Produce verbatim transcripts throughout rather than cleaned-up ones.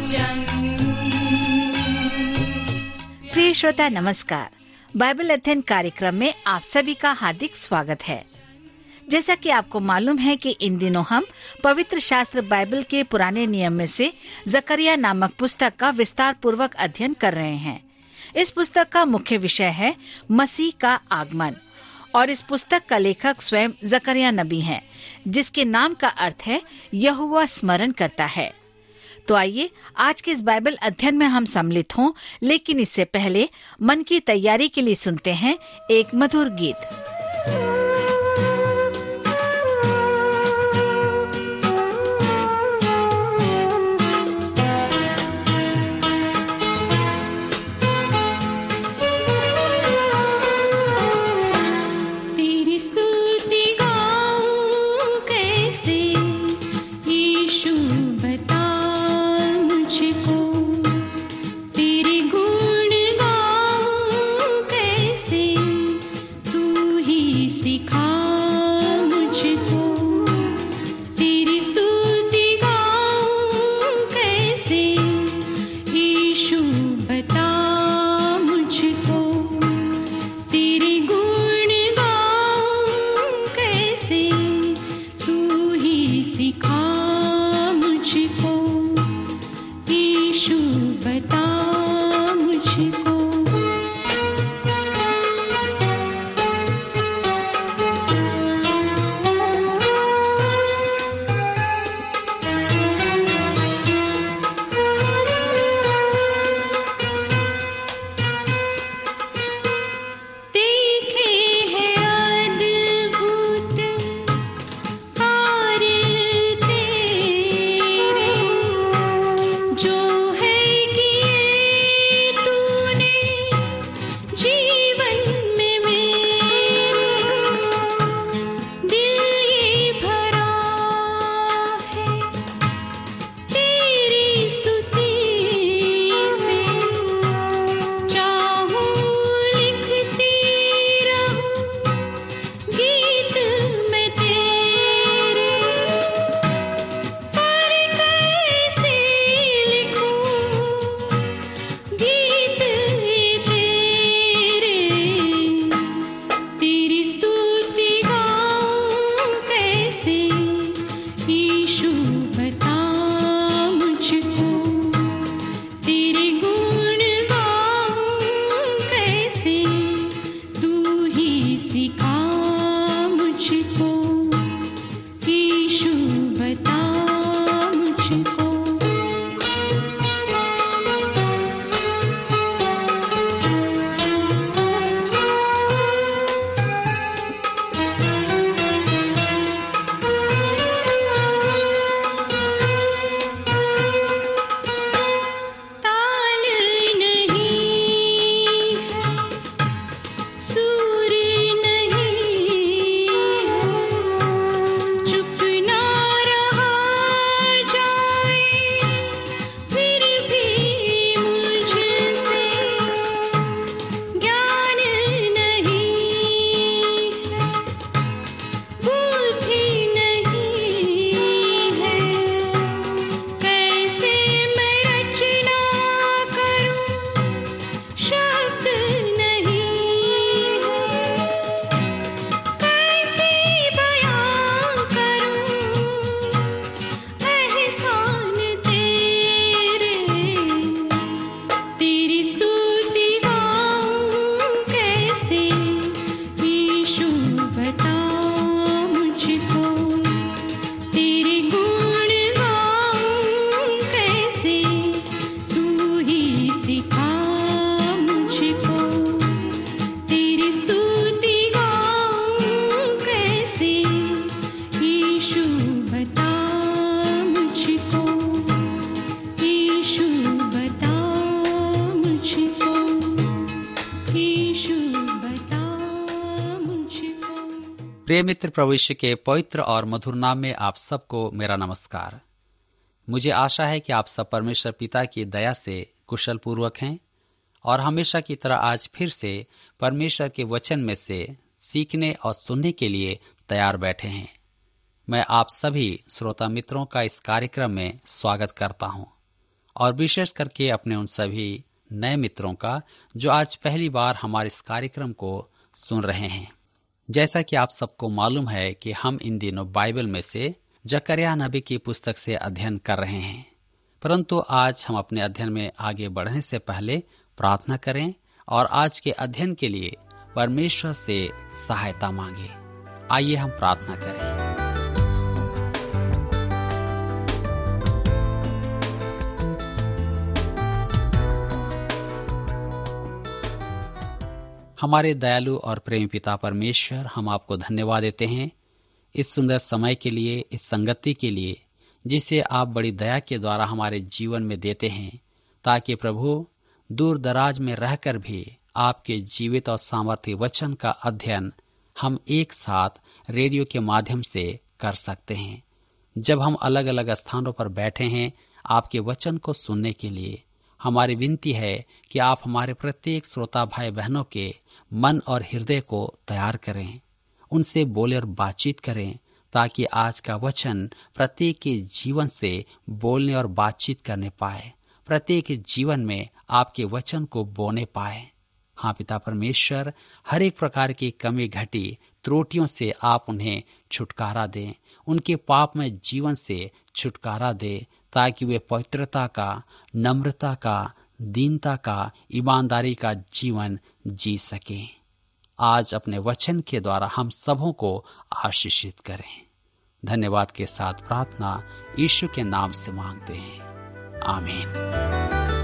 वचन। प्रिय श्रोता नमस्कार, बाइबल अध्ययन कार्यक्रम में आप सभी का हार्दिक स्वागत है। जैसा कि आपको मालूम है कि इन दिनों हम पवित्र शास्त्र बाइबल के पुराने नियम में से जकरिया नामक पुस्तक का विस्तार पूर्वक अध्ययन कर रहे हैं। इस पुस्तक का मुख्य विषय है मसीह का आगमन और इस पुस्तक का लेखक स्वयं जकरिया नबी हैं, जिसके नाम का अर्थ है यहोवा स्मरण करता है। तो आइए आज के इस बाइबल अध्ययन में हम सम्मिलित हों, लेकिन इससे पहले मन की तैयारी के लिए सुनते हैं एक मधुर गीत। प्रिय मित्र, प्रभु यीशु के पवित्र और मधुर नाम में आप सबको मेरा नमस्कार। मुझे आशा है कि आप सब परमेश्वर पिता की दया से कुशल पूर्वक हैं और हमेशा की तरह आज फिर से परमेश्वर के वचन में से सीखने और सुनने के लिए तैयार बैठे हैं। मैं आप सभी श्रोता मित्रों का इस कार्यक्रम में स्वागत करता हूं और विशेष करके अपने उन सभी नए मित्रों का जो आज पहली बार हमारे इस कार्यक्रम को सुन रहे हैं। जैसा कि आप सबको मालूम है कि हम इन दिनों बाइबल में से जकरिया नबी की पुस्तक से अध्ययन कर रहे हैं, परंतु आज हम अपने अध्ययन में आगे बढ़ने से पहले प्रार्थना करें और आज के अध्ययन के लिए परमेश्वर से सहायता मांगे। आइए हम प्रार्थना करें। हमारे दयालु और प्रेमी पिता परमेश्वर, हम आपको धन्यवाद देते हैं इस सुंदर समय के लिए, इस संगति के लिए जिसे आप बड़ी दया के द्वारा हमारे जीवन में देते हैं, ताकि प्रभु दूर दराज में रहकर भी आपके जीवित और सामर्थ्य वचन का अध्ययन हम एक साथ रेडियो के माध्यम से कर सकते हैं। जब हम अलग अलग स्थानों पर बैठे हैं आपके वचन को सुनने के लिए, हमारी विनती है कि आप हमारे प्रत्येक श्रोता भाई बहनों के मन और हृदय को तैयार करें, उनसे बोले और बातचीत करें, ताकि आज का वचन प्रत्येक के जीवन से बोलने और बातचीत करने पाए, प्रत्येक के जीवन में आपके वचन को बोने पाए। हाँ पिता परमेश्वर, हर एक प्रकार की कमी घटी त्रुटियों से आप उन्हें छुटकारा दें, उनके पाप में जीवन से छुटकारा दें, ताकि वे पवित्रता का, नम्रता का, दीनता का, ईमानदारी का जीवन जी सकें। आज अपने वचन के द्वारा हम सबों को आशीषित करें। धन्यवाद के साथ प्रार्थना यीशु के नाम से मांगते हैं, आमीन।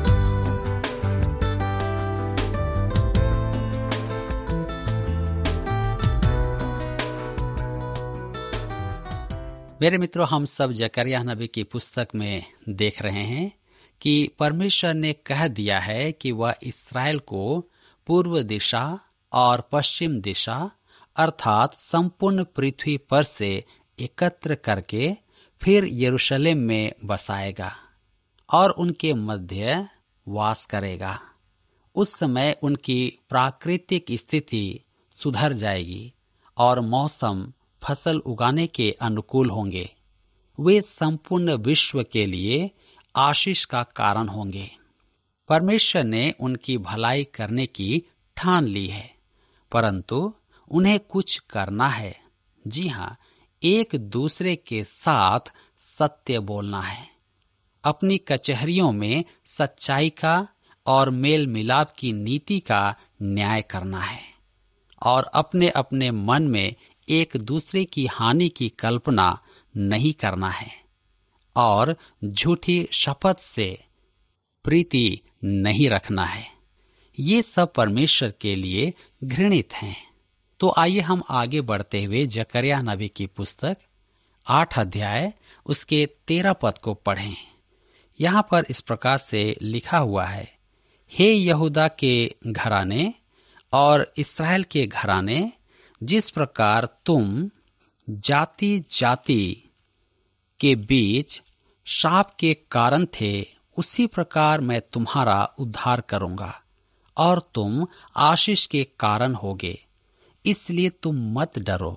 मेरे मित्रों, हम सब जकरिया नबी की पुस्तक में देख रहे हैं कि परमेश्वर ने कह दिया है कि वह इस्राएल को पूर्व दिशा और पश्चिम दिशा अर्थात संपूर्ण पृथ्वी पर से एकत्र करके फिर यरूशलेम में बसाएगा और उनके मध्य वास करेगा। उस समय उनकी प्राकृतिक स्थिति सुधर जाएगी और मौसम फसल उगाने के अनुकूल होंगे। वे संपूर्ण विश्व के लिए आशीष का कारण होंगे। परमेश्वर ने उनकी भलाई करने की ठान ली है, परंतु उन्हें कुछ करना है। जी हाँ, एक दूसरे के साथ सत्य बोलना है, अपनी कचहरियों में सच्चाई का और मेल मिलाप की नीति का न्याय करना है और अपने अपने मन में एक दूसरे की हानि की कल्पना नहीं करना है और झूठी शपथ से प्रीति नहीं रखना है। ये सब परमेश्वर के लिए घृणित हैं। तो आइए हम आगे बढ़ते हुए जकरिया नबी की पुस्तक आठ अध्याय उसके तेरह पद को पढ़ें। यहाँ पर इस प्रकार से लिखा हुआ है, हे यहूदा के घराने और इस्राएल के घराने, जिस प्रकार तुम जाति जाति के बीच शाप के कारण थे, उसी प्रकार मैं तुम्हारा उद्धार करूंगा और तुम आशीष के कारण होगे। इसलिए तुम मत डरो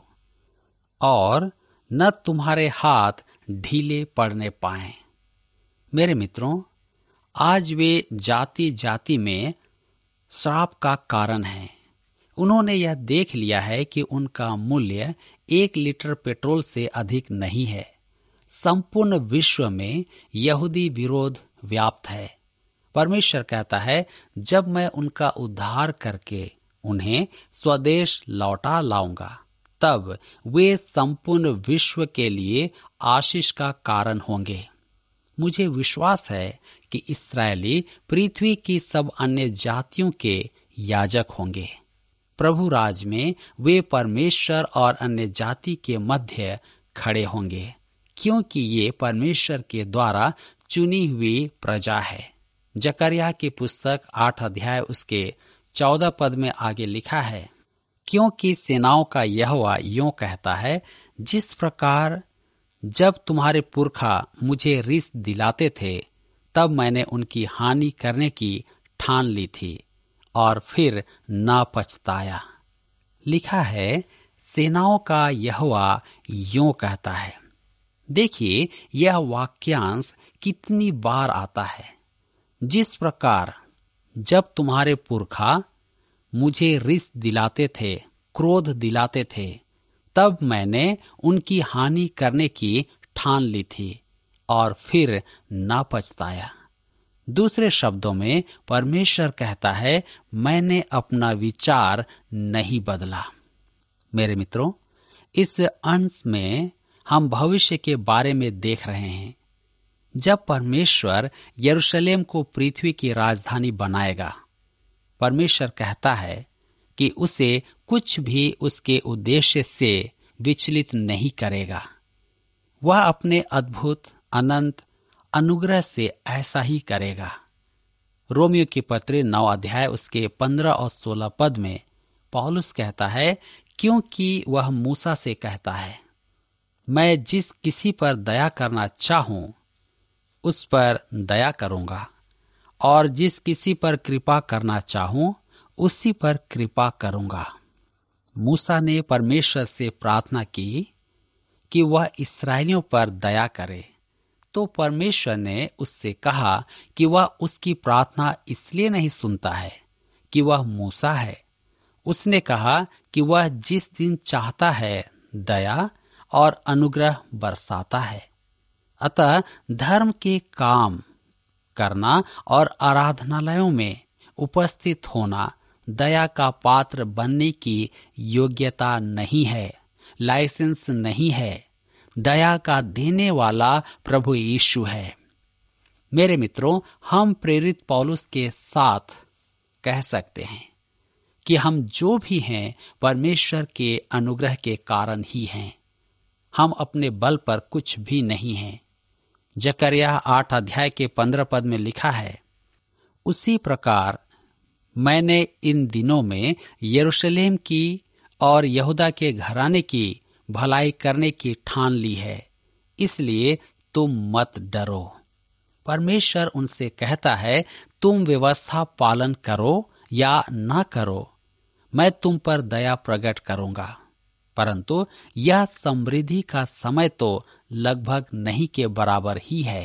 और न तुम्हारे हाथ ढीले पड़ने पाए। मेरे मित्रों, आज वे जाति जाति में श्राप का कारण है। उन्होंने यह देख लिया है कि उनका मूल्य एक लीटर पेट्रोल से अधिक नहीं है। संपूर्ण विश्व में यहूदी विरोध व्याप्त है। परमेश्वर कहता है, जब मैं उनका उद्धार करके उन्हें स्वदेश लौटा लाऊंगा, तब वे संपूर्ण विश्व के लिए आशीष का कारण होंगे। मुझे विश्वास है कि इस्राएली पृथ्वी की सब अन्य जातियों के याजक होंगे। प्रभु राज में वे परमेश्वर और अन्य जाति के मध्य खड़े होंगे, क्योंकि ये परमेश्वर के द्वारा चुनी हुई प्रजा है। जकरिया की पुस्तक आठ अध्याय उसके चौदह पद में आगे लिखा है, क्योंकि सेनाओं का यहोवा यों कहता है, जिस प्रकार जब तुम्हारे पुरखा मुझे रिस दिलाते थे, तब मैंने उनकी हानि करने की ठान ली थी और फिर ना पछताया। लिखा है, सेनाओं का यहोवा यों कहता है। देखिए, यह वाक्यांश कितनी बार आता है। जिस प्रकार जब तुम्हारे पुरखा मुझे रिस दिलाते थे, क्रोध दिलाते थे, तब मैंने उनकी हानि करने की ठान ली थी और फिर ना पछताया। दूसरे शब्दों में परमेश्वर कहता है, मैंने अपना विचार नहीं बदला। मेरे मित्रों, इस अंश में हम भविष्य के बारे में देख रहे हैं। जब परमेश्वर यरूशलेम को पृथ्वी की राजधानी बनाएगा, परमेश्वर कहता है कि उसे कुछ भी उसके उद्देश्य से विचलित नहीं करेगा। वह अपने अद्भुत अनंत अनुग्रह से ऐसा ही करेगा। रोमियो की पत्री नौ अध्याय उसके पंद्रह और सोलह पद में पौलुस कहता है, क्योंकि वह मूसा से कहता है, मैं जिस किसी पर दया करना चाहूं उस पर दया करूंगा, और जिस किसी पर कृपा करना चाहूं उसी पर कृपा करूंगा। मूसा ने परमेश्वर से प्रार्थना की कि वह इस्राएलियों पर दया करे, तो परमेश्वर ने उससे कहा कि वह उसकी प्रार्थना इसलिए नहीं सुनता है कि वह मूसा है। उसने कहा कि वह जिस दिन चाहता है दया और अनुग्रह बरसाता है। अतः धर्म के काम करना और आराधनालयों में उपस्थित होना दया का पात्र बनने की योग्यता नहीं है, लाइसेंस नहीं है। दया का देने वाला प्रभु यीशु है। मेरे मित्रों, हम प्रेरित पौलुस के साथ कह सकते हैं कि हम जो भी हैं परमेश्वर के अनुग्रह के कारण ही हैं। हम अपने बल पर कुछ भी नहीं हैं। जकरिया आठ अध्याय के पंद्रह पद में लिखा है, उसी प्रकार मैंने इन दिनों में यरूशलेम की और यहूदा के घराने की भलाई करने की ठान ली है, इसलिए तुम मत डरो। परमेश्वर उनसे कहता है, तुम व्यवस्था पालन करो या ना करो, मैं तुम पर दया प्रकट करूंगा। परंतु यह समृद्धि का समय तो लगभग नहीं के बराबर ही है।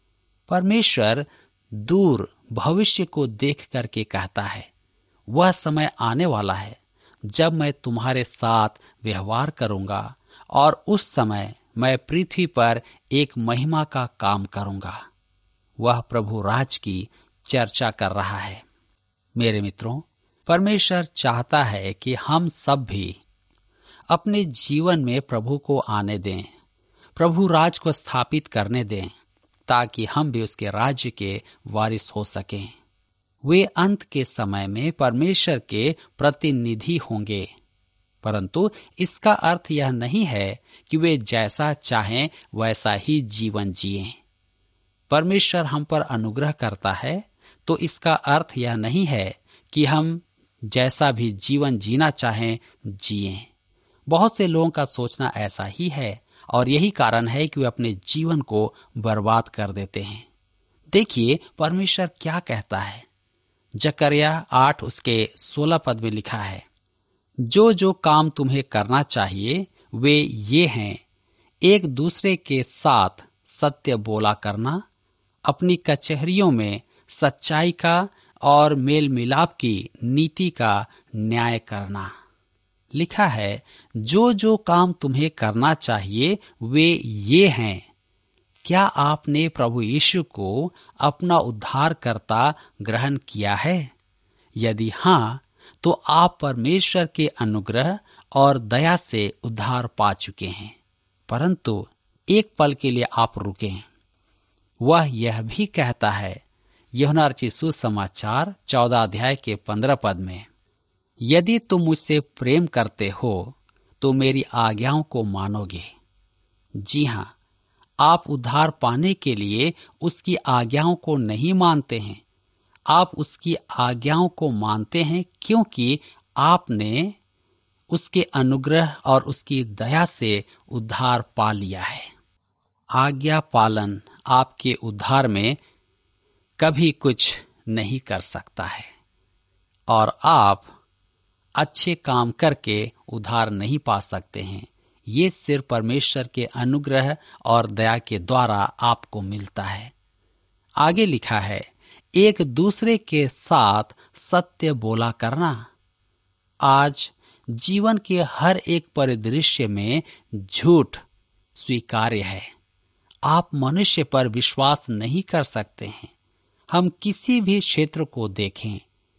परमेश्वर दूर भविष्य को देख करके कहता है, वह समय आने वाला है जब मैं तुम्हारे साथ व्यवहार करूंगा और उस समय मैं पृथ्वी पर एक महिमा का काम करूंगा। वह प्रभु राज की चर्चा कर रहा है। मेरे मित्रों, परमेश्वर चाहता है कि हम सब भी अपने जीवन में प्रभु को आने दें, प्रभु राज को स्थापित करने दें, ताकि हम भी उसके राज्य के वारिस हो सकें। वे अंत के समय में परमेश्वर के प्रतिनिधि होंगे, परंतु इसका अर्थ यह नहीं है कि वे जैसा चाहें वैसा ही जीवन जिएं। परमेश्वर हम पर अनुग्रह करता है तो इसका अर्थ यह नहीं है कि हम जैसा भी जीवन जीना चाहें जिएं। बहुत से लोगों का सोचना ऐसा ही है और यही कारण है कि वे अपने जीवन को बर्बाद कर देते हैं। देखिए परमेश्वर क्या कहता है। जकरिया आठ उसके सोलह पद में लिखा है, जो जो काम तुम्हें करना चाहिए वे ये हैं, एक दूसरे के साथ सत्य बोला करना, अपनी कचहरियों में सच्चाई का और मेल मिलाप की नीति का न्याय करना। लिखा है, जो जो काम तुम्हें करना चाहिए वे ये हैं। क्या आपने प्रभु यीशु को अपना उद्धारकर्ता ग्रहण किया है? यदि हाँ, तो आप परमेश्वर के अनुग्रह और दया से उद्धार पा चुके हैं। परंतु एक पल के लिए आप रुकें। वह यह भी कहता है, यूहन्ना रचित सुसमाचार चौदह अध्याय के पंद्रह पद में, यदि तुम मुझसे प्रेम करते हो तो मेरी आज्ञाओं को मानोगे। जी हाँ, आप उद्धार पाने के लिए उसकी आज्ञाओं को नहीं मानते हैं, आप उसकी आज्ञाओं को मानते हैं क्योंकि आपने उसके अनुग्रह और उसकी दया से उद्धार पा लिया है। आज्ञा पालन आपके उद्धार में कभी कुछ नहीं कर सकता है और आप अच्छे काम करके उद्धार नहीं पा सकते हैं। ये सिर्फ परमेश्वर के अनुग्रह और दया के द्वारा आपको मिलता है। आगे लिखा है, एक दूसरे के साथ सत्य बोला करना। आज जीवन के हर एक परिदृश्य में झूठ स्वीकार्य है। आप मनुष्य पर विश्वास नहीं कर सकते हैं। हम किसी भी क्षेत्र को देखें,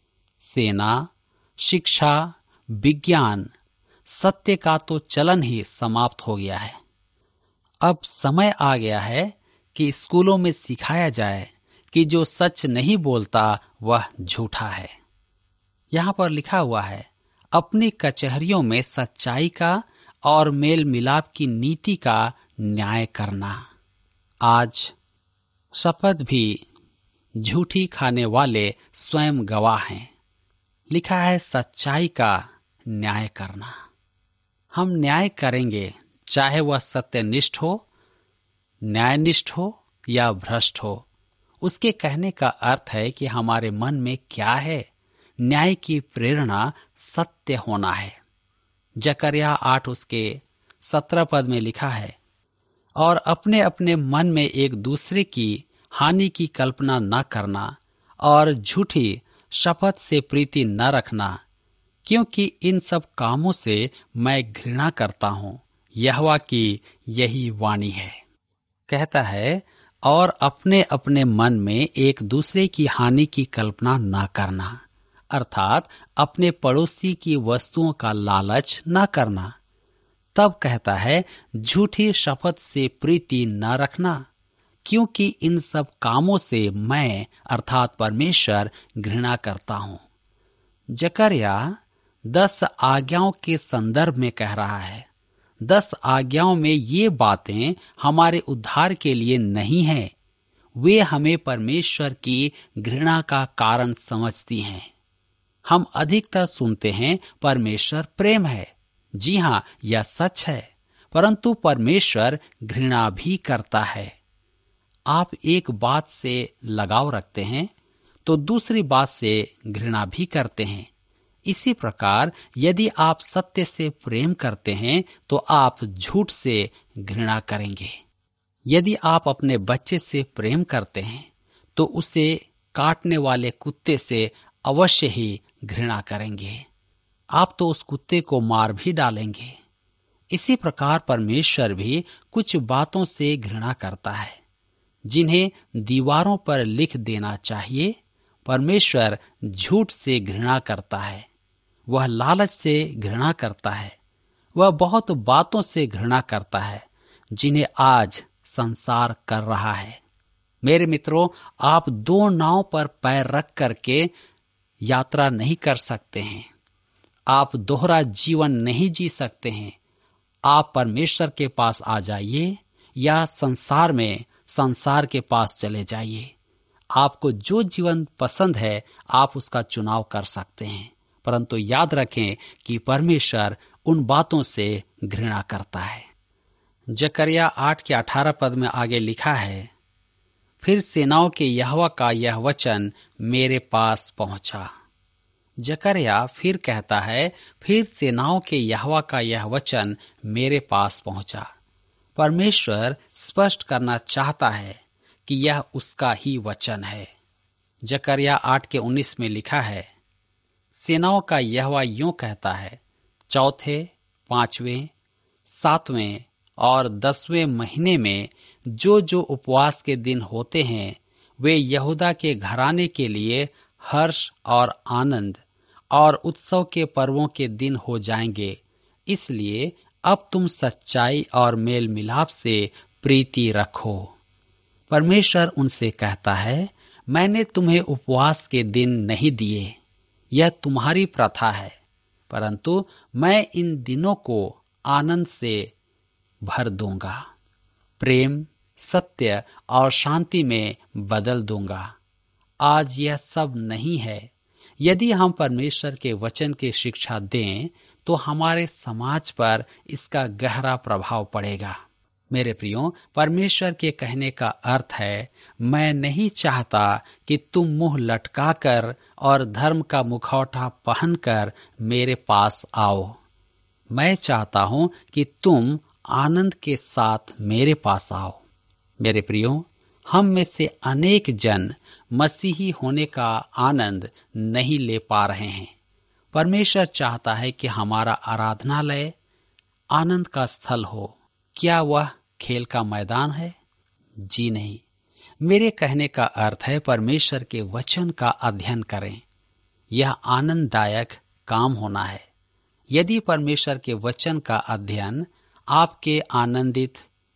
सेना, शिक्षा, विज्ञान, सत्य का तो चलन ही समाप्त हो गया है। अब समय आ गया है कि स्कूलों में सिखाया जाए कि जो सच नहीं बोलता वह झूठा है। यहाँ पर लिखा हुआ है, अपनी कचहरियों में सच्चाई का और मेल मिलाप की नीति का न्याय करना। आज शपथ भी झूठी खाने वाले स्वयं गवाह हैं। लिखा है सच्चाई का न्याय करना। हम न्याय करेंगे, चाहे वह सत्यनिष्ठ हो, न्यायनिष्ठ हो या भ्रष्ट हो। उसके कहने का अर्थ है कि हमारे मन में क्या है। न्याय की प्रेरणा सत्य होना है। जकरिया आठ उसके सत्रह पद में लिखा है, और अपने अपने मन में एक दूसरे की हानि की कल्पना न करना और झूठी शपथ से प्रीति न रखना, क्योंकि इन सब कामों से मैं घृणा करता हूँ। यहोवा की यही वाणी है। कहता है, और अपने अपने मन में एक दूसरे की हानि की कल्पना न करना, अर्थात अपने पड़ोसी की वस्तुओं का लालच न करना। तब कहता है, झूठी शपथ से प्रीति न रखना, क्योंकि इन सब कामों से मैं अर्थात परमेश्वर घृणा करता हूँ। जकरिया दस आज्ञाओं के संदर्भ में कह रहा है। दस आज्ञाओं में ये बातें हमारे उद्धार के लिए नहीं हैं। वे हमें परमेश्वर की घृणा का कारण समझती हैं। हम अधिकतर सुनते हैं परमेश्वर प्रेम है। जी हाँ, यह सच है, परंतु परमेश्वर घृणा भी करता है। आप एक बात से लगाव रखते हैं तो दूसरी बात से घृणा भी करते हैं। इसी प्रकार यदि आप सत्य से प्रेम करते हैं तो आप झूठ से घृणा करेंगे। यदि आप अपने बच्चे से प्रेम करते हैं तो उसे काटने वाले कुत्ते से अवश्य ही घृणा करेंगे। आप तो उस कुत्ते को मार भी डालेंगे। इसी प्रकार परमेश्वर भी कुछ बातों से घृणा करता है जिन्हें दीवारों पर लिख देना चाहिए। परमेश्वर झूठ से घृणा करता है, वह लालच से घृणा करता है, वह बहुत बातों से घृणा करता है जिन्हें आज संसार कर रहा है। मेरे मित्रों, आप दो नाव पर पैर रख करके यात्रा नहीं कर सकते हैं। आप दोहरा जीवन नहीं जी सकते हैं। आप परमेश्वर के पास आ जाइए या संसार में संसार के पास चले जाइए। आपको जो जीवन पसंद है आप उसका चुनाव कर सकते हैं, परंतु याद रखें कि परमेश्वर उन बातों से घृणा करता है। जकरिया आठ के अठारह पद में आगे लिखा है, फिर सेनाओं के यहोवा का यह वचन मेरे पास पहुंचा। जकरिया फिर कहता है, फिर सेनाओं के यहोवा का यह वचन मेरे पास पहुंचा। परमेश्वर स्पष्ट करना चाहता है कि यह उसका ही वचन है। जकरिया आठ के उन्नीस में लिखा है, सेनाओं का यहोवा यूं कहता है, चौथे, पांचवें, सातवें और दसवें महीने में जो जो उपवास के दिन होते हैं वे यहूदा के घराने के लिए हर्ष और आनंद और उत्सव के पर्वों के दिन हो जाएंगे। इसलिए अब तुम सच्चाई और मेल मिलाप से प्रीति रखो। परमेश्वर उनसे कहता है, मैंने तुम्हें उपवास के दिन नहीं दिए, यह तुम्हारी प्रथा है, परंतु मैं इन दिनों को आनंद से भर दूंगा, प्रेम, सत्य और शांति में बदल दूंगा। आज यह सब नहीं है। यदि हम परमेश्वर के वचन की शिक्षा दें तो हमारे समाज पर इसका गहरा प्रभाव पड़ेगा। मेरे प्रियो, परमेश्वर के कहने का अर्थ है, मैं नहीं चाहता कि तुम मुंह लटकाकर और धर्म का मुखौटा पहनकर मेरे पास आओ। मैं चाहता हूं कि तुम आनंद के साथ मेरे पास आओ। मेरे प्रियो, हम में से अनेक जन मसीही होने का आनंद नहीं ले पा रहे हैं। परमेश्वर चाहता है कि हमारा आराधनालय आनंद का स्थल हो। क्या वह खेल का मैदान है? जी नहीं। मेरे कहने का अर्थ है परमेश्वर के वचन का अध्ययन करें। यह आनंददायक काम होना है। यदि परमेश्वर के वचन का अध्ययन आपके आनंदित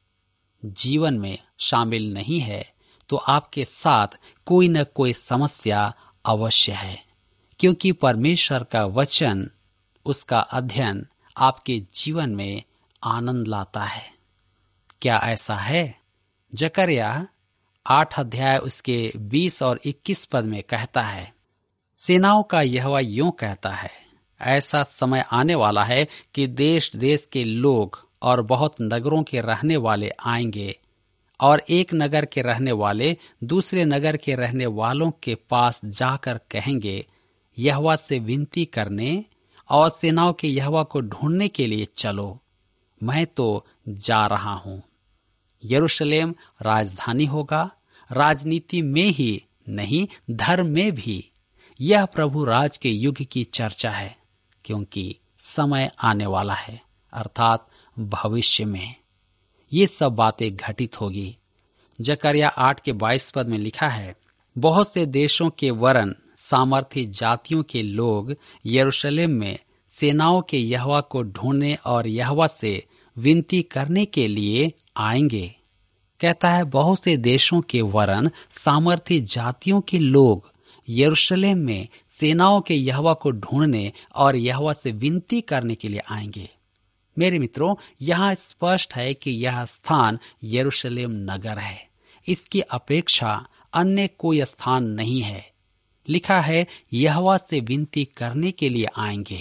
जीवन में शामिल नहीं है तो आपके साथ कोई न कोई समस्या अवश्य है, क्योंकि परमेश्वर का वचन, उसका अध्ययन आपके जीवन में आनंद लाता है। क्या ऐसा है? जकर्या आठ अध्याय उसके बीस और इक्कीस पद में कहता है, सेनाओं का यहोवा यूं कहता है, ऐसा समय आने वाला है कि देश देश के लोग और बहुत नगरों के रहने वाले आएंगे और एक नगर के रहने वाले दूसरे नगर के रहने वालों के पास जाकर कहेंगे, यहोवा से विनती करने और सेनाओं के यहोवा को ढूंढने के लिए चलो, मैं तो जा रहा हूं। यरूशलेम राजधानी होगा, राजनीति में ही नहीं धर्म में भी। यह प्रभु राज के युग की चर्चा है, क्योंकि समय आने वाला है, अर्थात भविष्य में ये सब बातें घटित होगी। जकर्या आठ के बाईस पद में लिखा है, बहुत से देशों के वरन सामर्थी जातियों के लोग यरूशलेम में सेनाओं के यहोवा को ढूंढने और यहोवा से विनती करने के लिए आएंगे। कहता है, बहुत से देशों के वरन सामर्थी जातियों के लोग यरूशलेम में सेनाओं के यहोवा को ढूंढने और यहोवा से विनती करने के लिए आएंगे। मेरे मित्रों, यहाँ स्पष्ट है कि यह स्थान यरूशलेम नगर है। इसकी अपेक्षा अन्य कोई स्थान नहीं है। लिखा है, यहोवा से विनती करने के लिए आएंगे।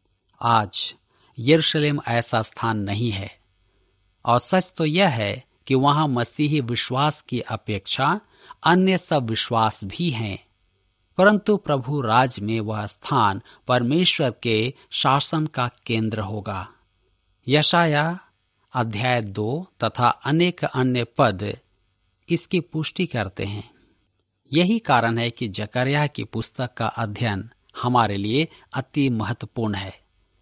आज यरूशलेम ऐसा स्थान नहीं है, और सच तो यह है कि वहां मसीही विश्वास की अपेक्षा अन्य सब विश्वास भी हैं, परंतु प्रभु राज में वह स्थान परमेश्वर के शासन का केंद्र होगा। यशाया अध्याय दो तथा अनेक अन्य पद इसकी पुष्टि करते हैं। यही कारण है कि जकर्या की पुस्तक का अध्ययन हमारे लिए अति महत्वपूर्ण है।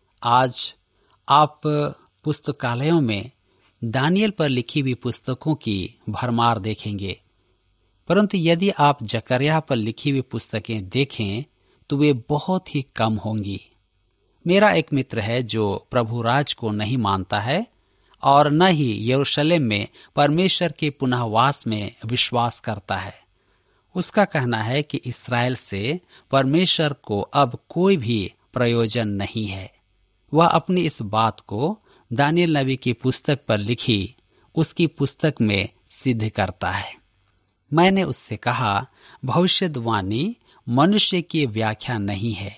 आज आप पुस्तकालयों में दानियल पर लिखी हुई पुस्तकों की भरमार देखेंगे, परंतु यदि आप जकर्या पर लिखी हुई पुस्तकें देखें तो वे बहुत ही कम होंगी। मेरा एक मित्र है जो प्रभु राज को नहीं मानता है और न ही यरूशलेम में परमेश्वर के पुनःवास में विश्वास करता है। उसका कहना है कि इस्राएल से परमेश्वर को अब कोई भी प्रयोजन नहीं है। वह अपनी इस बात को दानियल नबी की पुस्तक पर लिखी उसकी पुस्तक में सिद्ध करता है। मैंने उससे कहा, भविष्यवाणी मनुष्य की व्याख्या नहीं है।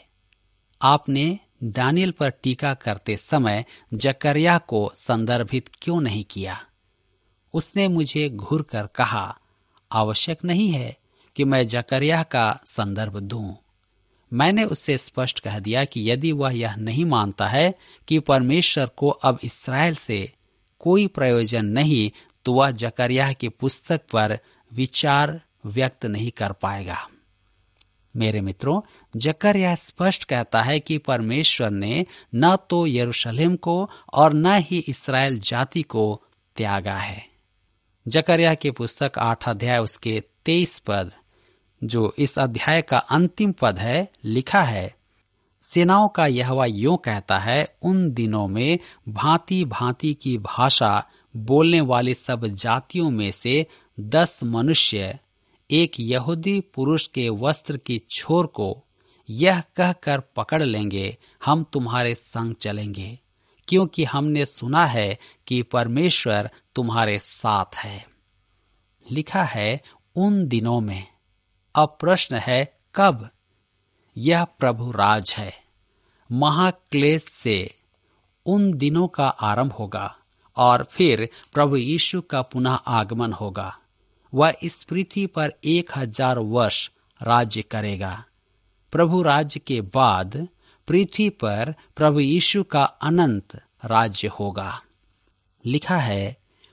आपने दानियल पर टीका करते समय जकर्या को संदर्भित क्यों नहीं किया? उसने मुझे घूर कर कहा, आवश्यक नहीं है कि मैं जकर्या का संदर्भ दूं। मैंने उससे स्पष्ट कह दिया कि यदि वह यह नहीं मानता है कि परमेश्वर को अब इस्राएल से कोई प्रयोजन नहीं, तो वह जकर्या की पुस्तक पर विचार व्यक्त नहीं कर पाएगा। मेरे मित्रों, जकर्या स्पष्ट कहता है कि परमेश्वर ने न तो यरूशलेम को और न ही इस्राएल जाति को त्यागा है। जकर्या की पुस्तक आठ अध्याय उसके तेईस पद, जो इस अध्याय का अंतिम पद है, लिखा है, सेनाओं का यहोवा यूं कहता है, उन दिनों में भांति भांति की भाषा बोलने वाली सब जातियों में से दस मनुष्य एक यहूदी पुरुष के वस्त्र की छोर को यह कहकर पकड़ लेंगे, हम तुम्हारे संग चलेंगे, क्योंकि हमने सुना है कि परमेश्वर तुम्हारे साथ है। लिखा है उन दिनों में। अब प्रश्न है कब? यह प्रभु राज है। महाक्लेश से उन दिनों का आरंभ होगा और फिर प्रभु यीशु का पुनः आगमन होगा। वह इस पृथ्वी पर एक हजार वर्ष राज्य करेगा। प्रभु राज्य के बाद पृथ्वी पर प्रभु यीशु का अनंत राज्य होगा। लिखा है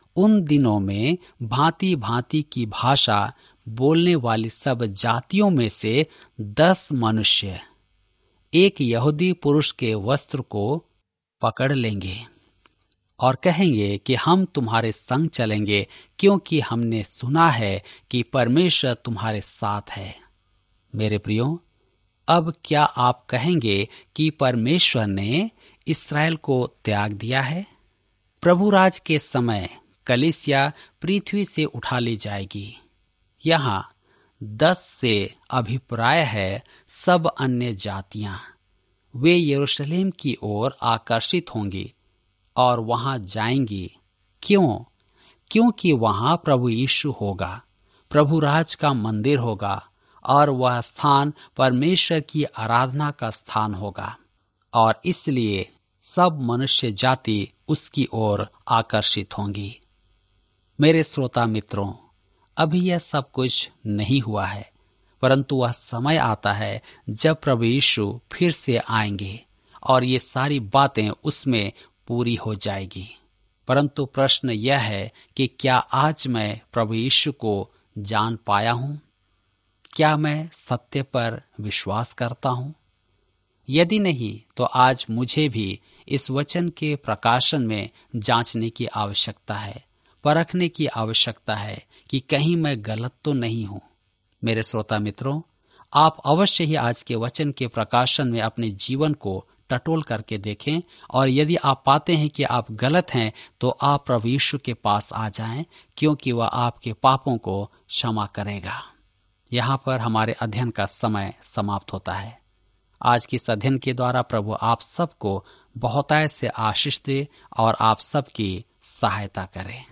उन दिनों में भांति भांति की भाषा बोलने वाली सब जातियों में से दस मनुष्य एक यहूदी पुरुष के वस्त्र को पकड़ लेंगे और कहेंगे कि हम तुम्हारे संग चलेंगे, क्योंकि हमने सुना है कि परमेश्वर तुम्हारे साथ है। मेरे प्रियो, अब क्या आप कहेंगे कि परमेश्वर ने इस्राएल को त्याग दिया है? प्रभु राज के समय कलीसिया पृथ्वी से उठा ली जाएगी। यहाँ दस से अभिप्राय है सब अन्य जातियां। वे यरूशलेम की ओर आकर्षित होंगी और वहां जाएंगी। क्यों? क्योंकि वहां प्रभु यीशु होगा, प्रभु राज का मंदिर होगा और वह स्थान परमेश्वर की आराधना का स्थान होगा, और इसलिए सब मनुष्य जाति उसकी ओर आकर्षित होंगी। मेरे श्रोता मित्रों, अभी यह सब कुछ नहीं हुआ है, परंतु वह समय आता है जब प्रभु यीशु फिर से आएंगे और ये सारी बातें उसमें पूरी हो जाएगी। परंतु प्रश्न यह है कि क्या आज मैं प्रभु यीशु को जान पाया हूं? क्या मैं सत्य पर विश्वास करता हूं? यदि नहीं, तो आज मुझे भी इस वचन के प्रकाशन में जांचने की आवश्यकता है, परखने की आवश्यकता है कि कहीं मैं गलत तो नहीं हूं। मेरे श्रोता मित्रों, आप अवश्य ही आज के वचन के प्रकाशन में अपने जीवन को टटोल करके देखें, और यदि आप पाते हैं कि आप गलत हैं तो आप प्रभु यीशु के पास आ जाएं, क्योंकि वह आपके पापों को क्षमा करेगा। यहाँ पर हमारे अध्ययन का समय समाप्त होता है। आज के इस अध्ययन के द्वारा प्रभु आप सबको बहुतायत से आशीष दे और आप सबकी सहायता करे।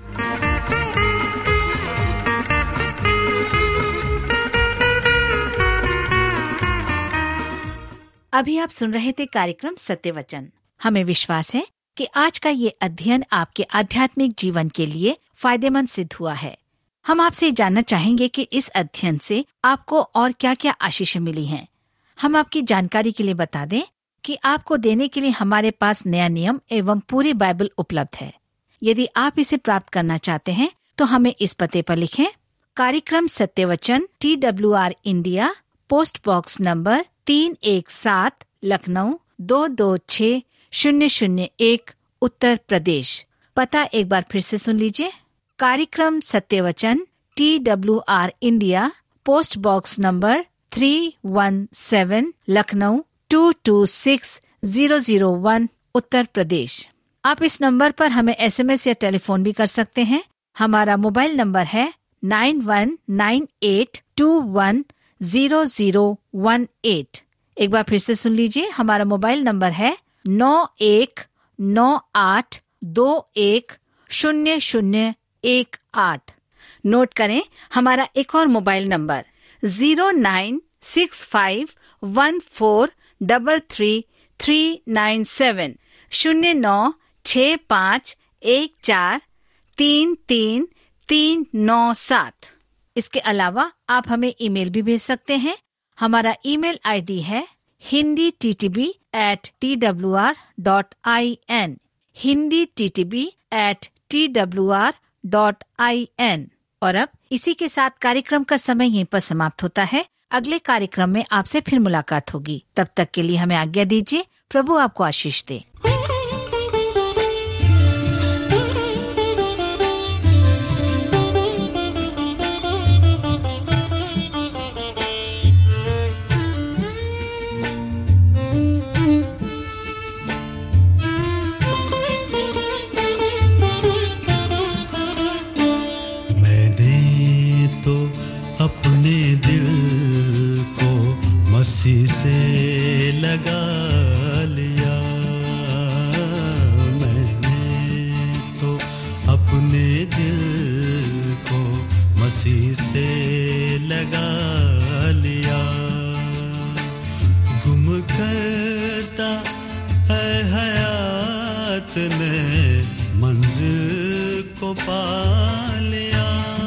अभी आप सुन रहे थे कार्यक्रम सत्य वचन। हमें विश्वास है कि आज का ये अध्ययन आपके आध्यात्मिक जीवन के लिए फायदेमंद सिद्ध हुआ है। हम आपसे जानना चाहेंगे कि इस अध्ययन से आपको और क्या क्या आशीषें मिली हैं। हम आपकी जानकारी के लिए बता दें कि आपको देने के लिए हमारे पास नया नियम एवं पूरी बाइबल उपलब्ध है। यदि आप इसे प्राप्त करना चाहते हैं तो हमें इस पते पर लिखें। कार्यक्रम सत्य वचन, T W R India, post box number तीन एक सात, लखनऊ दो दो छः शून्य शून्य एक, उत्तर प्रदेश। पता एक बार फिर से सुन लीजिए। कार्यक्रम सत्य वचन, T W R India, post box number three one seven, Lucknow two two six zero zero one, Uttar Pradesh. आप इस नंबर पर हमें एस एम एस या टेलीफोन भी कर सकते हैं। हमारा मोबाइल नंबर है nine one nine eight two one zero zero one eight. एक बार फिर से सुन लीजिए। हमारा मोबाइल नंबर है नौ एक नौ आठ दो एक शून्य शून्य एक आठ। नोट करें हमारा एक और mobile number zero nine six five one four double three three nine seven, शून्य नौ छः पाँच एक चार तीन तीन तीन नौ सात। इसके अलावा आप हमें ईमेल भी भेज सकते हैं। हमारा ईमेल आईडी है Hindi T T B at T W R dot I N, Hindi T T B at T W R dot I N. और अब इसी के साथ कार्यक्रम का समय यहीं पर समाप्त होता है। अगले कार्यक्रम में आपसे फिर मुलाकात होगी। तब तक के लिए हमें आज्ञा दीजिए। प्रभु आपको आशीष दे। मसीह से लगा लिया मैंने तो अपने दिल को मसीह से लगा लिया। गुम करता है हयात ने मंजिल को पा लिया।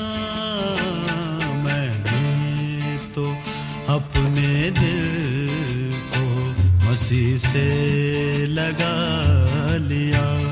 मैंने तो अपने दिल को मसीह से लगा लिया।